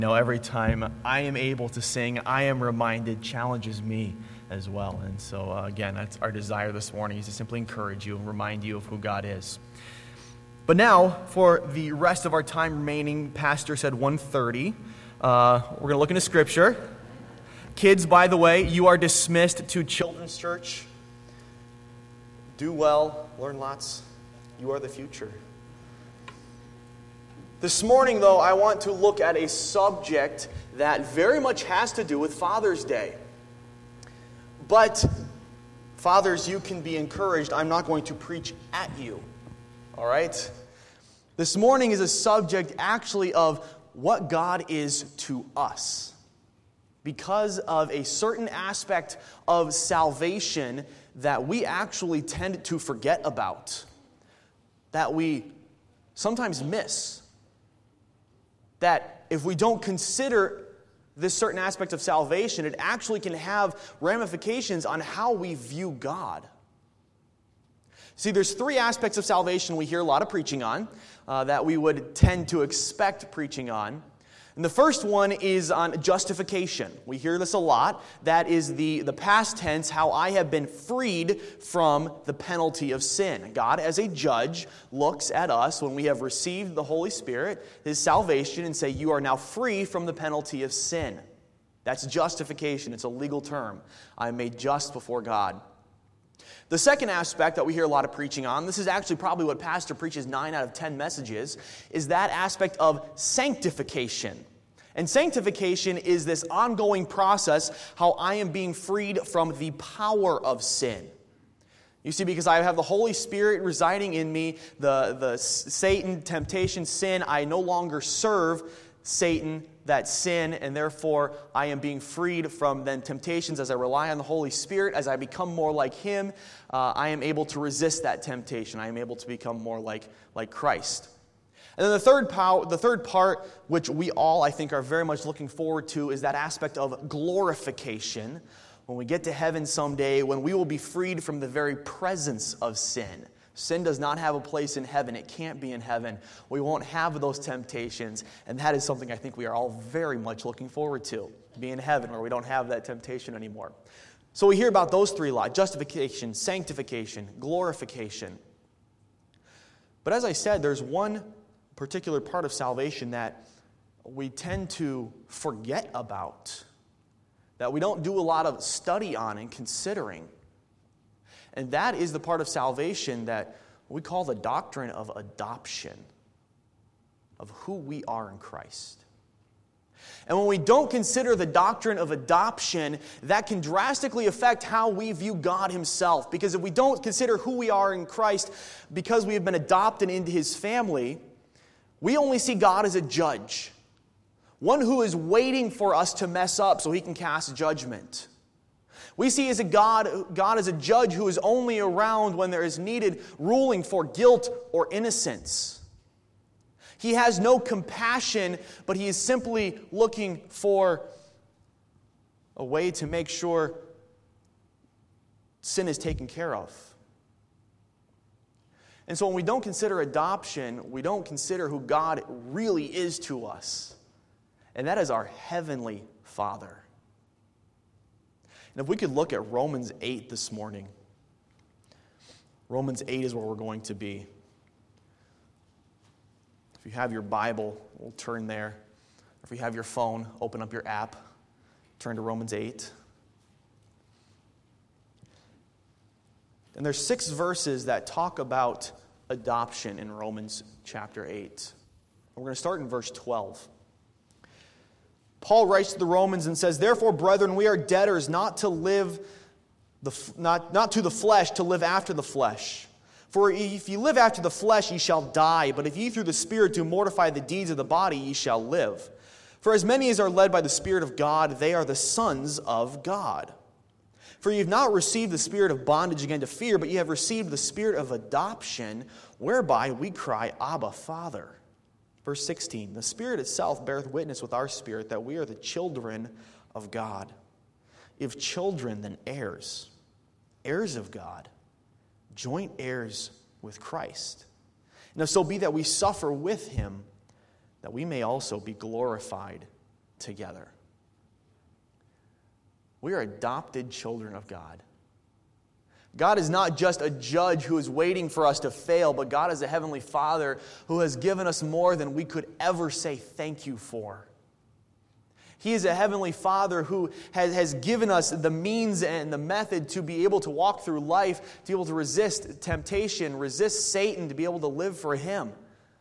Every time I am able to sing, I am reminded, challenges me as well. And so, again, that's our desire this morning, is to simply encourage you and remind you of who God is. But now, for the rest of our time remaining, Pastor said 1:30. We're going to look into Scripture. Kids, by the way, you are dismissed to Children's Church. Do well, learn lots. You are the future. This morning, though, I want to look at a subject that very much has to do with Father's Day. But, fathers, you can be encouraged. I'm not going to preach at you. All right? This morning is a subject actually of what God is to us, because of a certain aspect of salvation that we actually tend to forget about, that we sometimes miss. That if we don't consider this certain aspect of salvation, it actually can have ramifications on how we view God. See, there's three aspects of salvation we hear a lot of preaching on, that we would tend to expect preaching on. And the first one is on justification. We hear this a lot. That is the past tense, how I have been freed from the penalty of sin. God, as a judge, looks at us when we have received the Holy Spirit, His salvation, and say, you are now free from the penalty of sin. That's justification. It's a legal term. I'm made just before God. The second aspect that we hear a lot of preaching on, this is actually probably what Pastor preaches 9 out of 10 messages, is that aspect of sanctification. And sanctification is this ongoing process, how I am being freed from the power of sin. You see, because I have the Holy Spirit residing in me, the Satan, temptation, sin, I no longer serve Satan, that sin, and therefore I am being freed from then temptations as I rely on the Holy Spirit. As I become more like Him, I am able to resist that temptation. I am able to become more like Christ. And then the third part, which we all, I think, are very much looking forward to, is that aspect of glorification. When we get to heaven someday, when we will be freed from the very presence of sin. Sin does not have a place in heaven. It can't be in heaven. We won't have those temptations. And that is something I think we are all very much looking forward to. Be in heaven where we don't have that temptation anymore. So we hear about those three a lot. Justification, sanctification, glorification. But as I said, there's one particular part of salvation that we tend to forget about, that we don't do a lot of study on and considering. And that is the part of salvation that we call the doctrine of adoption, of who we are in Christ. And when we don't consider the doctrine of adoption, that can drastically affect how we view God Himself. Because if we don't consider who we are in Christ, because we have been adopted into His family, we only see God as a judge, one who is waiting for us to mess up so He can cast judgment. We see as a God as a judge who is only around when there is needed ruling for guilt or innocence. He has no compassion, but He is simply looking for a way to make sure sin is taken care of. And so when we don't consider adoption, we don't consider who God really is to us. And that is our Heavenly Father. And if we could look at Romans 8 this morning. Romans 8 is where we're going to be. If you have your Bible, we'll turn there. If you have your phone, open up your app, turn to Romans 8. And there's 6 verses that talk about adoption in Romans chapter 8. And we're going to start in verse 12. Paul writes to the Romans and says, "Therefore, brethren, we are debtors not to the flesh, to live after the flesh. For if ye live after the flesh, ye shall die. But if ye through the Spirit do mortify the deeds of the body, ye shall live. For as many as are led by the Spirit of God, they are the sons of God. For ye have not received the spirit of bondage again to fear, but ye have received the Spirit of adoption, whereby we cry, Abba, Father." Verse 16, "The Spirit itself beareth witness with our spirit that we are the children of God. If children, then heirs, heirs of God, joint heirs with Christ. And if so be that we suffer with Him, that we may also be glorified together. We are adopted children of God. God is not just a judge who is waiting for us to fail, but God is a heavenly Father who has given us more than we could ever say thank you for. He is a heavenly Father who has given us the means and the method to be able to walk through life, to be able to resist temptation, resist Satan, to be able to live for Him.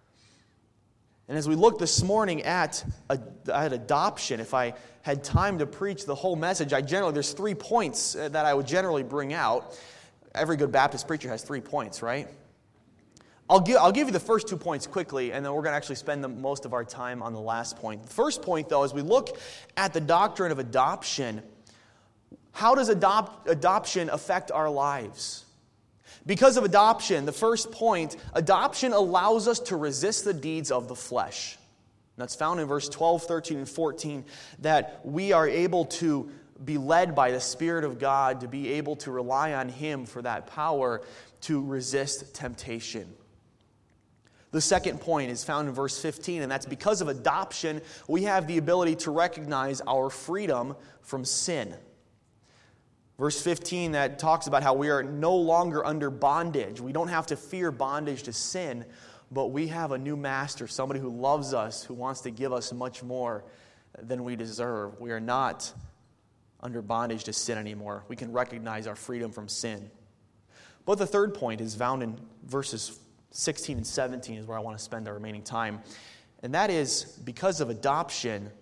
And as we look this morning at adoption, if I had time to preach the whole message, there's 3 points that I would generally bring out. Every good Baptist preacher has 3 points, right? I'll give you the first 2 points quickly, and then we're going to actually spend most of our time on the last point. The first point, though, as we look at the doctrine of adoption, how does adoption affect our lives? Because of adoption, the first point, adoption allows us to resist the deeds of the flesh. And that's found in verse 12, 13, and 14, that we are able to be led by the Spirit of God, to be able to rely on Him for that power to resist temptation. The second point is found in verse 15, and that's because of adoption, we have the ability to recognize our freedom from sin. Verse 15 that talks about how we are no longer under bondage. We don't have to fear bondage to sin, but we have a new master, somebody who loves us, who wants to give us much more than we deserve. We are not under bondage to sin anymore. We can recognize our freedom from sin. But the third point is found in verses 16 and 17 is where I want to spend our remaining time. And that is, because of adoption,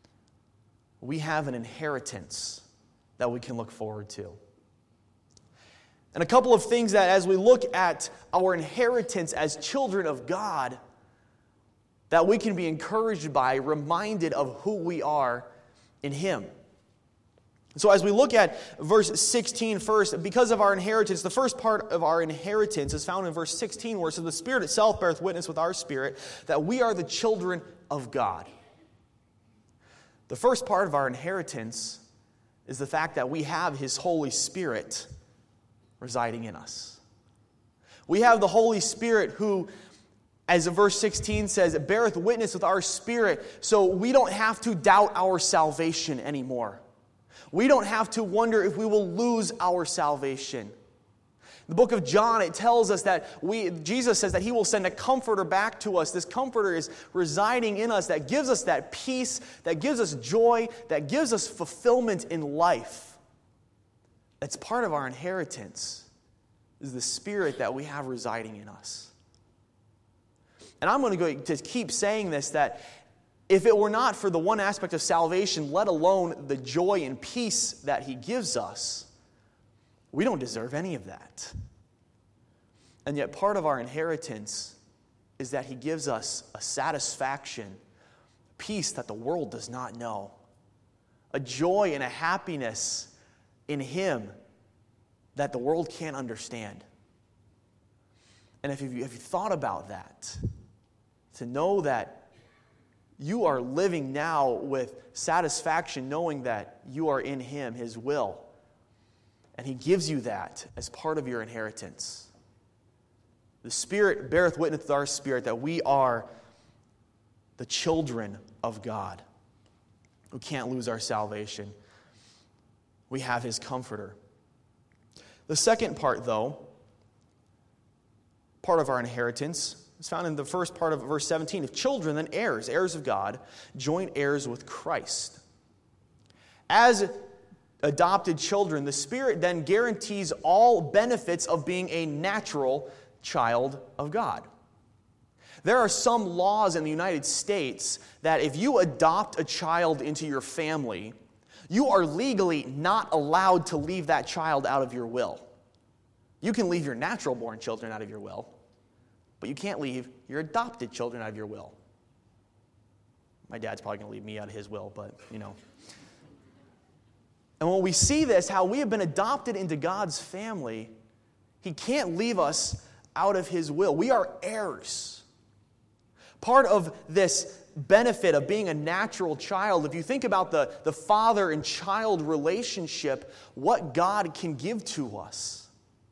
we have an inheritance that we can look forward to. And a couple of things that as we look at our inheritance as children of God, that we can be encouraged by, reminded of who we are in Him. So as we look at verse 16 first, because of our inheritance, the first part of our inheritance is found in verse 16, where it says, the Spirit itself beareth witness with our spirit that we are the children of God. The first part of our inheritance is the fact that we have His Holy Spirit residing in us. We have the Holy Spirit who, as verse 16 says, beareth witness with our spirit, so we don't have to doubt our salvation anymore. We don't have to wonder if we will lose our salvation. The book of John, it tells us that Jesus says that He will send a comforter back to us. This comforter is residing in us that gives us that peace, that gives us joy, that gives us fulfillment in life. That's part of our inheritance, is the Spirit that we have residing in us. And I'm going to keep saying this, that if it were not for the one aspect of salvation, let alone the joy and peace that He gives us, we don't deserve any of that. And yet part of our inheritance is that He gives us a satisfaction, peace that the world does not know, a joy and a happiness in Him that the world can't understand. And if you thought about that, to know that you are living now with satisfaction, knowing that you are in Him, His will. And He gives you that as part of your inheritance. The Spirit beareth witness with our spirit that we are the children of God. We can't lose our salvation. We have His comforter. The second part, though, part of our inheritance, is found in the first part of verse 17. If children, then heirs, heirs of God, joint heirs with Christ. As adopted children, the Spirit then guarantees all benefits of being a natural child of God. There are some laws in the United States that if you adopt a child into your family, you are legally not allowed to leave that child out of your will. You can leave your natural-born children out of your will, but you can't leave your adopted children out of your will. My dad's probably going to leave me out of his will, but, And when we see this, how we have been adopted into God's family, He can't leave us out of His will. We are heirs. Part of this benefit of being a natural child, if you think about the father and child relationship, what God can give to us.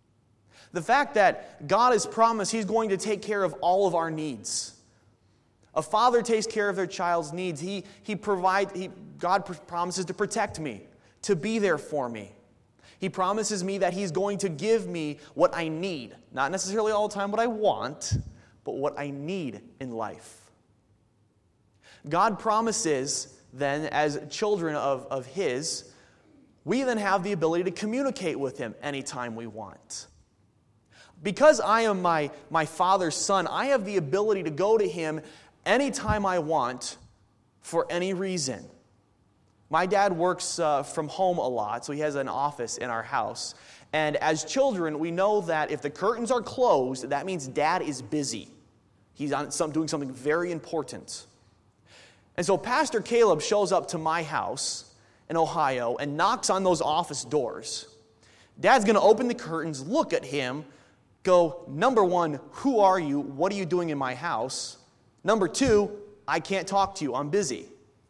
The fact that God has promised He's going to take care of all of our needs. A father takes care of their child's needs. God promises to protect me, to be there for me. He promises me that He's going to give me what I need. Not necessarily all the time what I want, but what I need in life. God promises then, as children of His, we then have the ability to communicate with Him anytime we want. Because I am my Father's son, I have the ability to go to Him anytime I want for any reason. My dad works from home a lot, so he has an office in our house. And as children, we know that if the curtains are closed, that means Dad is busy. He's doing something very important. And so Pastor Caleb shows up to my house in Ohio and knocks on those office doors. Dad's going to open the curtains, look at him, go, number one, who are you? What are you doing in my house? Number two, I can't talk to you. I'm busy.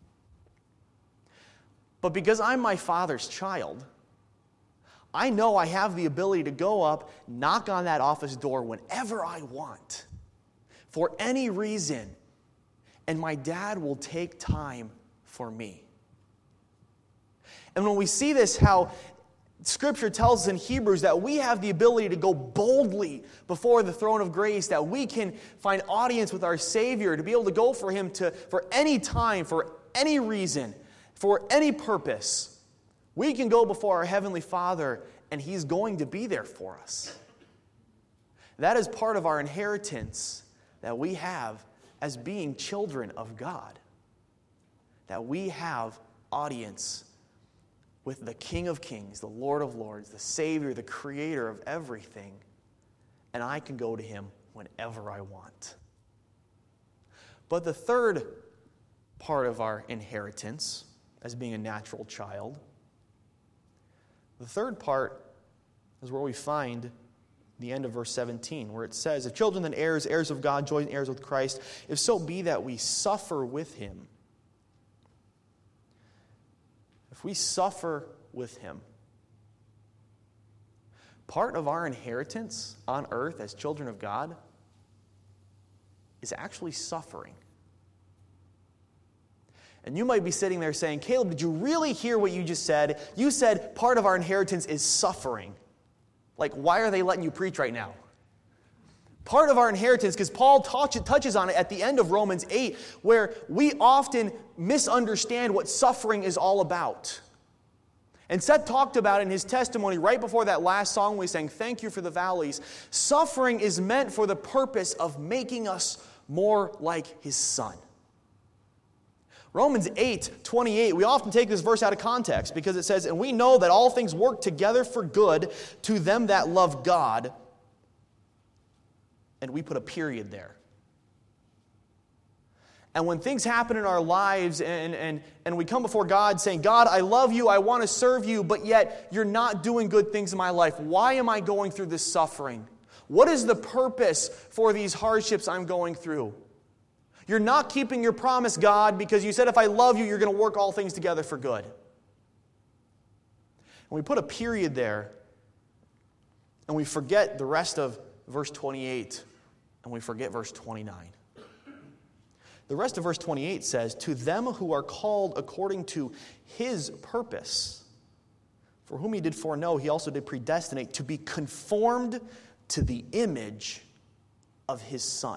But because I'm my Father's child, I know I have the ability to go up, knock on that office door whenever I want, for any reason, and my dad will take time for me. And when we see this, how Scripture tells us in Hebrews that we have the ability to go boldly before the throne of grace, that we can find audience with our Savior, to be able to go for Him for any time, for any reason, for any purpose. We can go before our Heavenly Father, and He's going to be there for us. That is part of our inheritance that we have as being children of God. That we have audience with the King of Kings, the Lord of Lords, the Savior, the Creator of everything, and I can go to Him whenever I want. But the third part of our inheritance, as being a natural child, the third part is where we find the end of verse 17, where it says, "If children then heirs, heirs of God, joint heirs with Christ, if so be that we suffer with Him." If we suffer with Him, part of our inheritance on earth as children of God is actually suffering. And you might be sitting there saying, "Caleb, did you really hear what you just said? You said part of our inheritance is suffering. Like, why are they letting you preach right now?" Part of our inheritance, because Paul touches on it at the end of Romans 8, where we often misunderstand what suffering is all about. And Seth talked about in his testimony right before that last song we sang, "Thank You for the Valleys." Suffering is meant for the purpose of making us more like His Son. Romans 8:28, we often take this verse out of context because it says, "And we know that all things work together for good to them that love God." And we put a period there. And when things happen in our lives and we come before God saying, "God, I love You, I want to serve You, but yet You're not doing good things in my life. Why am I going through this suffering? What is the purpose for these hardships I'm going through? You're not keeping Your promise, God, because You said if I love You, You're going to work all things together for good." And we put a period there, and we forget the rest of verse 28, and we forget verse 29. The rest of verse 28 says, "To them who are called according to His purpose, for whom He did foreknow, He also did predestinate to be conformed to the image of His Son."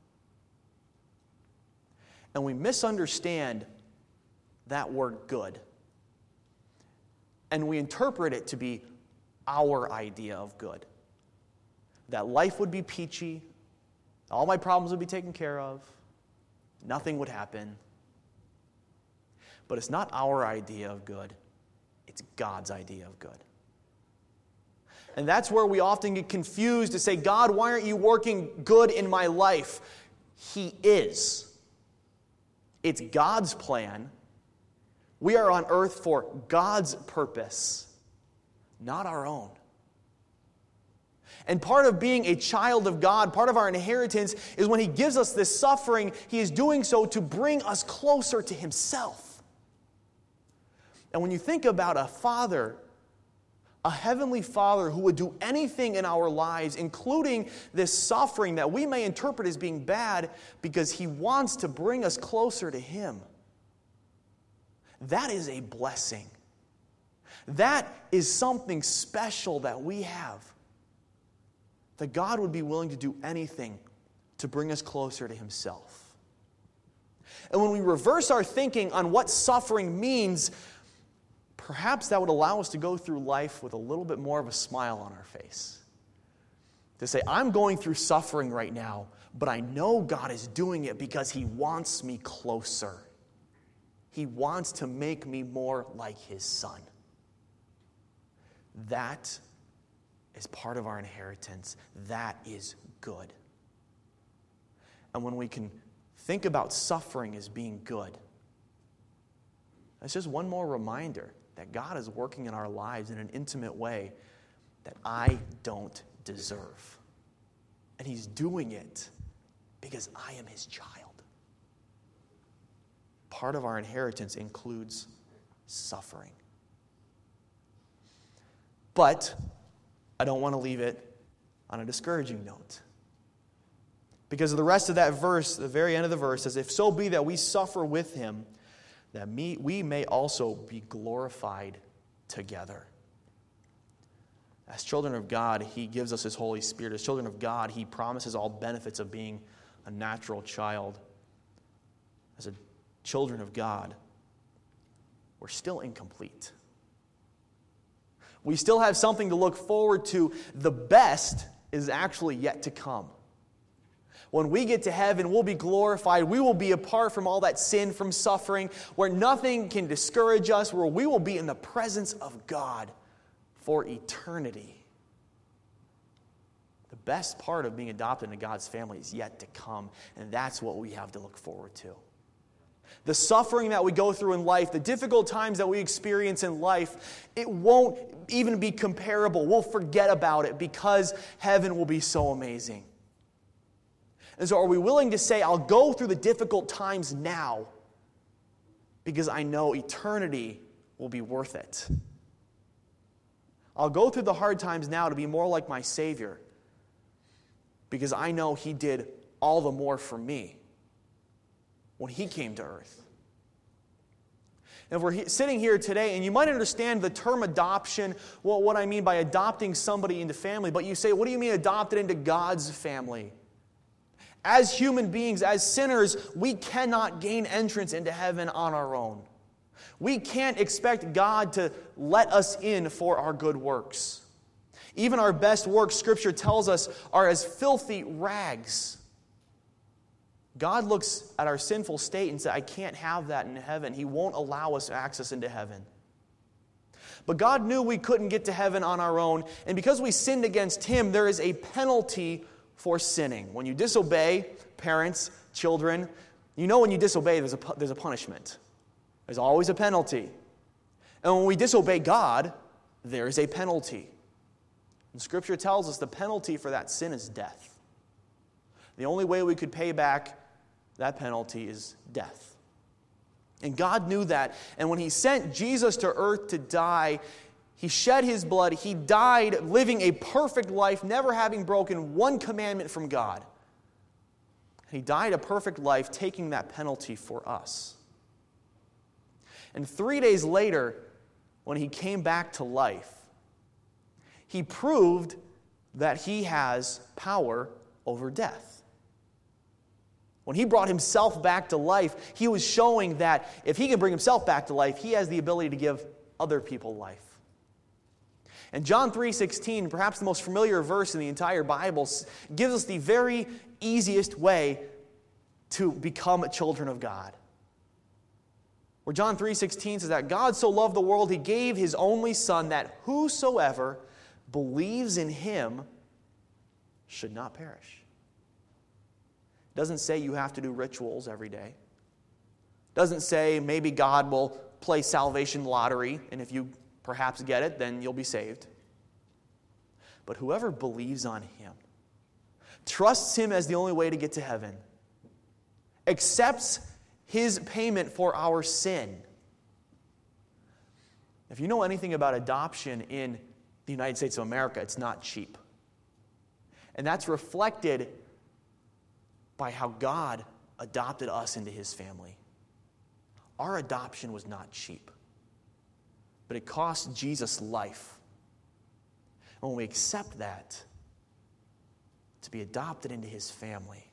And we misunderstand that word "good." And we interpret it to be our idea of good. That life would be peachy, all my problems would be taken care of, nothing would happen. But it's not our idea of good, it's God's idea of good. And that's where we often get confused to say, "God, why aren't You working good in my life?" He is. It's God's plan. We are on earth for God's purpose, not our own. And part of being a child of God, part of our inheritance, is when He gives us this suffering, He is doing so to bring us closer to Himself. And when you think about a father A heavenly Father who would do anything in our lives, including this suffering that we may interpret as being bad, because He wants to bring us closer to Him. That is a blessing. That is something special that we have. That God would be willing to do anything to bring us closer to Himself. And when we reverse our thinking on what suffering means, perhaps that would allow us to go through life with a little bit more of a smile on our face. To say, I'm going through suffering right now, but I know God is doing it because He wants me closer. He wants to make me more like His Son. That is part of our inheritance. That is good. And when we can think about suffering as being good, that's just one more reminder that God is working in our lives in an intimate way that I don't deserve. And He's doing it because I am His child. Part of our inheritance includes suffering. But I don't want to leave it on a discouraging note. Because of the rest of that verse, the very end of the verse says, if so be that we suffer with Him, that we may also be glorified together. As children of God, He gives us His Holy Spirit. As children of God, He promises all benefits of being a natural child. As a children of God, we're still incomplete. We still have something to look forward to. The best is actually yet to come. When we get to heaven, we'll be glorified. We will be apart from all that sin, from suffering, where nothing can discourage us, where we will be in the presence of God for eternity. The best part of being adopted into God's family is yet to come, and that's what we have to look forward to. The suffering that we go through in life, the difficult times that we experience in life, it won't even be comparable. We'll forget about it because heaven will be so amazing. And so are we willing to say, I'll go through the difficult times now because I know eternity will be worth it? I'll go through the hard times now to be more like my Savior because I know He did all the more for me when He came to earth. And if we're sitting here today, and you might understand the term adoption, well, what I mean by adopting somebody into family, but you say, what do you mean adopted into God's family? As human beings, as sinners, we cannot gain entrance into heaven on our own. We can't expect God to let us in for our good works. Even our best works, Scripture tells us, are as filthy rags. God looks at our sinful state and says, I can't have that in heaven. He won't allow us access into heaven. But God knew we couldn't get to heaven on our own, and because we sinned against Him, there is a penalty for sinning. When you disobey, parents, children, you know when you disobey, there's a punishment. There's always a penalty. And when we disobey God, there is a penalty. And Scripture tells us the penalty for that sin is death. The only way we could pay back that penalty is death. And God knew that. And when He sent Jesus to earth to die, He shed His blood. He died living a perfect life, never having broken one commandment from God. He died a perfect life, taking that penalty for us. And 3 days later, when He came back to life, He proved that He has power over death. When He brought Himself back to life, He was showing that if He can bring Himself back to life, He has the ability to give other people life. And John 3:16, perhaps the most familiar verse in the entire Bible, gives us the very easiest way to become children of God. Where John 3:16 says that God so loved the world, He gave His only Son, that whosoever believes in Him should not perish. It doesn't say you have to do rituals every day. It doesn't say maybe God will play salvation lottery, and if you perhaps get it, then you'll be saved. But whoever believes on Him, trusts Him as the only way to get to heaven, accepts His payment for our sin. If you know anything about adoption in the United States of America, it's not cheap. And that's reflected by how God adopted us into his family. Our adoption was not cheap, but it cost Jesus life. And when we accept that, to be adopted into his family,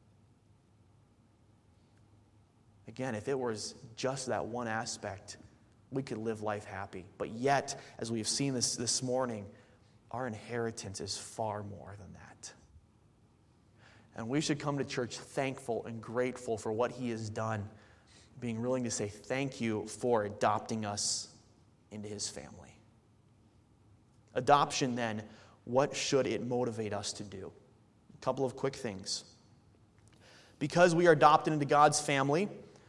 again, if it was just that one aspect, we could live life happy. But yet, as we have seen this morning, our inheritance is far more than that. And we should come to church thankful and grateful for what he has done, being willing to say thank you for adopting us into his family. Adoption, then, what should it motivate us to do? A couple of quick things. Because we are adopted into God's family,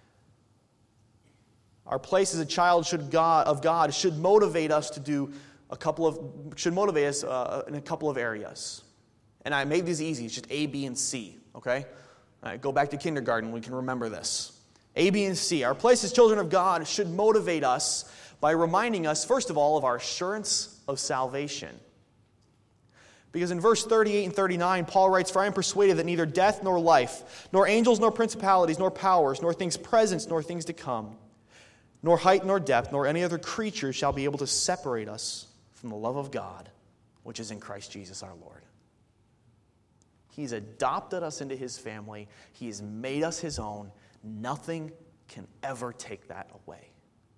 our place as a child of God should motivate us to do in a couple of areas. And I made these easy. It's just A, B, and C. Okay? All right, go back to kindergarten. We can remember this. A, B, and C. Our place as children of God should motivate us by reminding us, first of all, of our assurance of salvation. Because in verse 38 and 39, Paul writes, "For I am persuaded that neither death nor life, nor angels nor principalities, nor powers, nor things present, nor things to come, nor height nor depth, nor any other creature shall be able to separate us from the love of God, which is in Christ Jesus our Lord." He's adopted us into his family. He has made us his own. Nothing can ever take that away.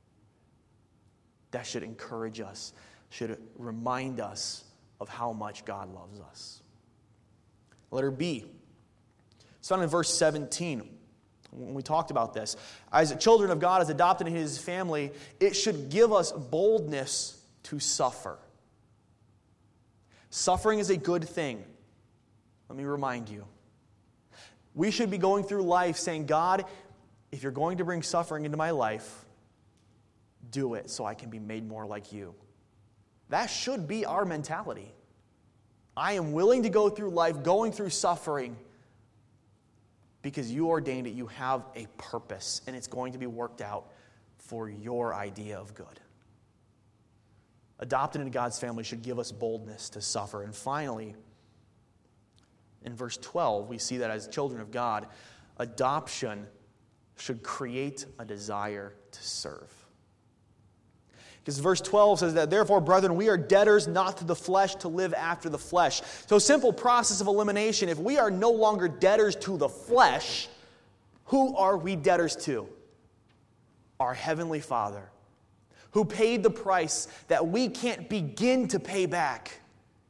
That should encourage us, should remind us of how much God loves us. Letter B. It's found in verse 17. When we talked about this, as children of God, as adopted into his family, it should give us boldness to suffer. Suffering is a good thing. Let me remind you. We should be going through life saying, God, if you're going to bring suffering into my life, do it so I can be made more like you. That should be our mentality. I am willing to go through life going through suffering because you ordained it. You have a purpose, and it's going to be worked out for your idea of good. Adopted into God's family should give us boldness to suffer. And finally, in verse 12, we see that as children of God, adoption should create a desire to serve. Because verse 12 says that, "Therefore, brethren, we are debtors not to the flesh to live after the flesh." So simple process of elimination. If we are no longer debtors to the flesh, who are we debtors to? Our Heavenly Father, who paid the price that we can't begin to pay back.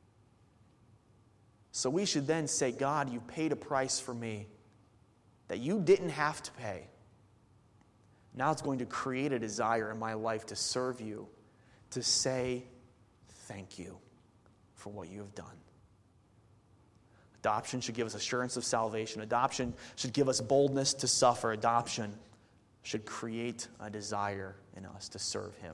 So we should then say, God, you paid a price for me that you didn't have to pay. Now it's going to create a desire in my life to serve you, to say thank you for what you have done. Adoption should give us assurance of salvation. Adoption should give us boldness to suffer. Adoption should create a desire in us to serve him.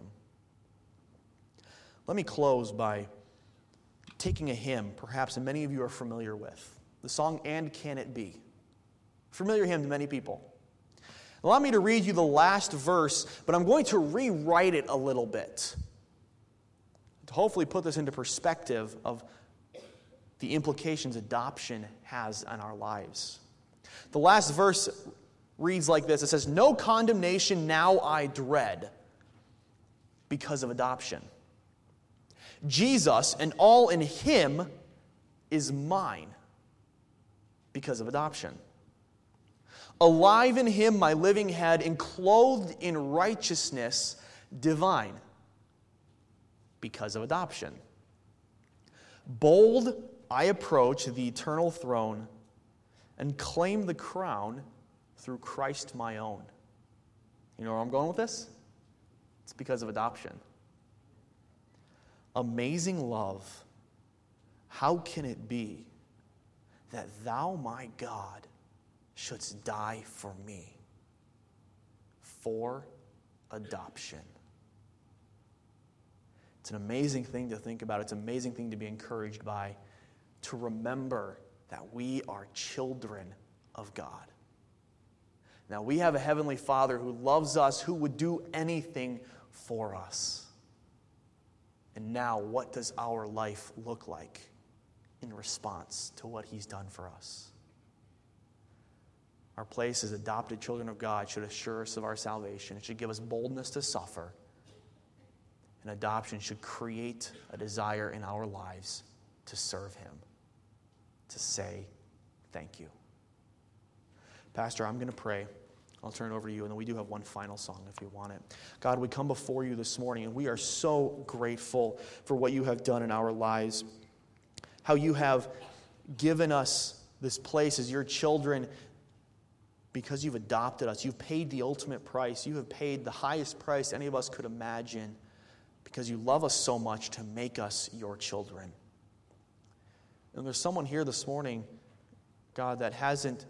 Let me close by taking a hymn perhaps many of you are familiar with. The song, "And Can It Be?" Familiar hymn to many people. Allow me to read you the last verse, but I'm going to rewrite it a little bit to hopefully put this into perspective of the implications adoption has on our lives. The last verse reads like this. It says, "No condemnation now I dread because of adoption. Jesus and all in him is mine because of adoption. Alive in him my living head, and clothed in righteousness divine because of adoption. Bold I approach the eternal throne and claim the crown through Christ my own." You know where I'm going with this? It's because of adoption. Amazing love, how can it be that thou, my God, shouldst die for me, for adoption? It's an amazing thing to think about. It's an amazing thing to be encouraged by, to remember that we are children of God. Now, we have a Heavenly Father who loves us, who would do anything for us. And now, what does our life look like in response to what he's done for us? Our place as adopted children of God should assure us of our salvation. It should give us boldness to suffer. And adoption should create a desire in our lives to serve him, to say thank you. Pastor, I'm going to pray. I'll turn it over to you, and then we do have one final song if you want it. God, we come before you this morning, and we are so grateful for what you have done in our lives, how you have given us this place as your children because you've adopted us. You've paid the ultimate price. You have paid the highest price any of us could imagine because you love us so much to make us your children. And there's someone here this morning, God, that hasn't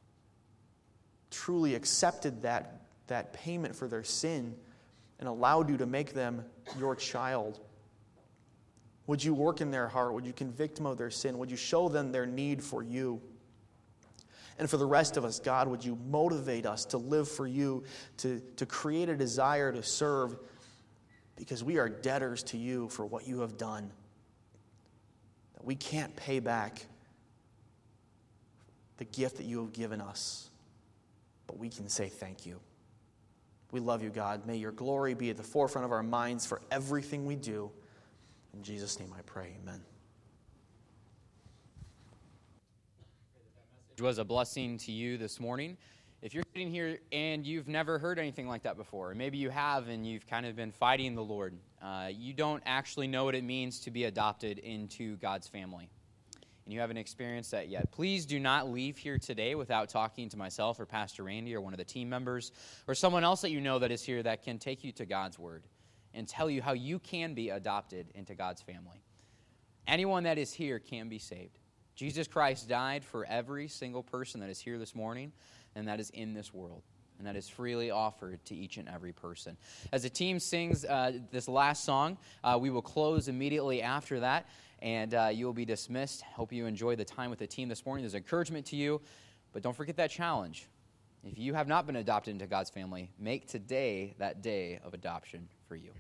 truly accepted that payment for their sin and allowed you to make them your child. Would you work in their heart? Would you convict them of their sin? Would you show them their need for you? And for the rest of us, God, would you motivate us to live for you, to create a desire to serve, because we are debtors to you for what you have done. That we can't pay back the gift that you have given us. But we can say thank you. We love you, God. May your glory be at the forefront of our minds for everything we do. In Jesus' name I pray, amen. It was a blessing to you this morning. If you're sitting here and you've never heard anything like that before, or maybe you have and you've kind of been fighting the Lord, you don't actually know what it means to be adopted into God's family, and you haven't experienced that yet, please do not leave here today without talking to myself or Pastor Randy or one of the team members or someone else that you know that is here that can take you to God's Word and tell you how you can be adopted into God's family. Anyone that is here can be saved. Jesus Christ died for every single person that is here this morning and that is in this world, and that is freely offered to each and every person. As the team sings this last song, we will close immediately after that. And you will be dismissed. Hope you enjoy the time with the team this morning. There's encouragement to you, but don't forget that challenge. If you have not been adopted into God's family, make today that day of adoption for you.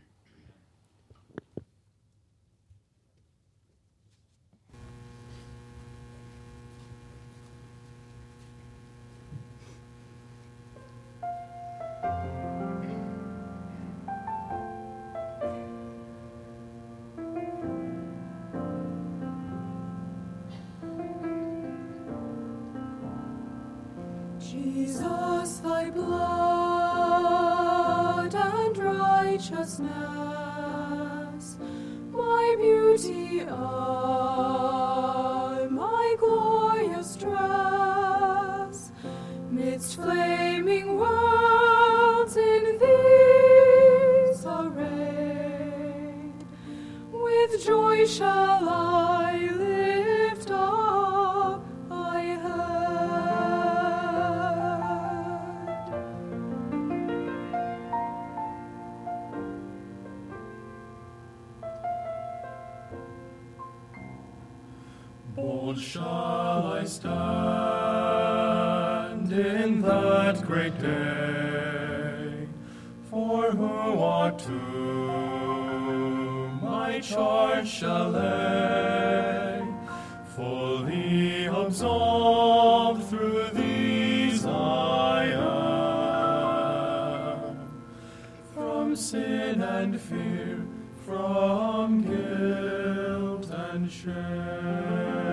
Jesus, thy blood and righteousness, my beauty are, my glorious dress, midst flaming worlds in these arrayed, with joy shall I lift up my head. Bold shall I stand in that great day, for who ought to my charge shall lay, fully absolved through these I am, from sin and fear, from guilt and shame.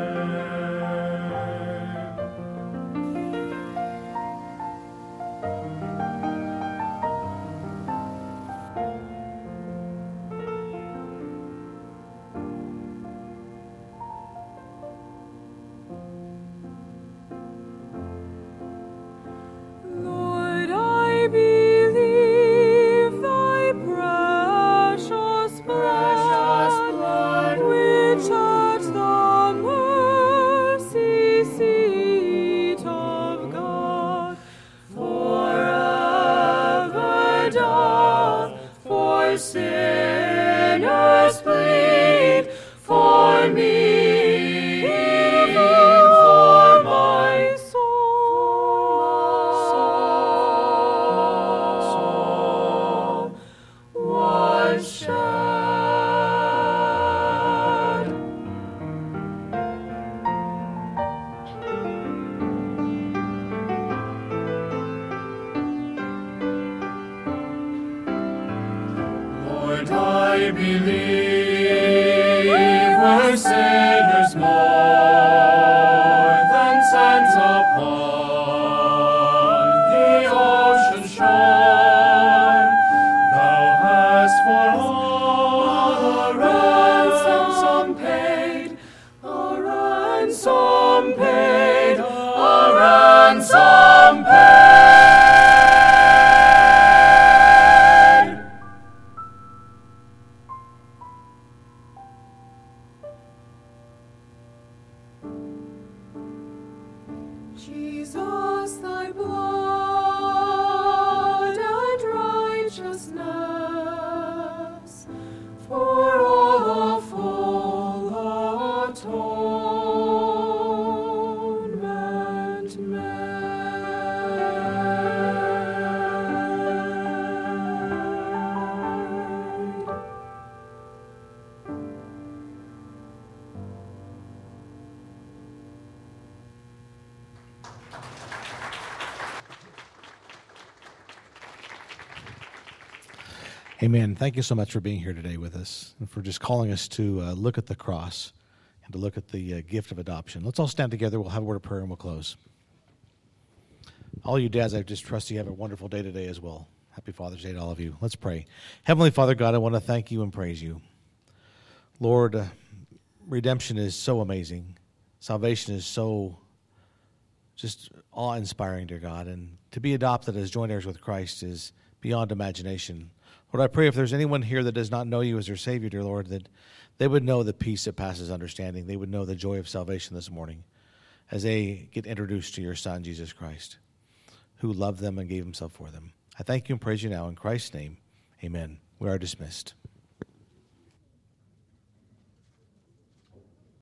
Lord, I believe thy precious blood, which at the mercy seat of God forever doth for sinners plead, for me, for my soul was shed. Lord, I believe we're sinners more than sands upon the ocean shore. Thou hast for all a ransom paid, a ransom paid, a ransom paid. Jesus, thy blood and righteousness for all a full atonement made. Amen. Thank you so much for being here today with us and for just calling us to look at the cross and to look at the gift of adoption. Let's all stand together. We'll have a word of prayer and we'll close. All you dads, I just trust you have a wonderful day today as well. Happy Father's Day to all of you. Let's pray. Heavenly Father God, I want to thank you and praise you. Lord, redemption is so amazing. Salvation is so just awe-inspiring, dear God. And to be adopted as joint heirs with Christ is beyond imagination. Lord, I pray if there's anyone here that does not know you as their Savior, dear Lord, that they would know the peace that passes understanding. They would know the joy of salvation this morning as they get introduced to your Son, Jesus Christ, who loved them and gave himself for them. I thank you and praise you now in Christ's name. Amen. We are dismissed.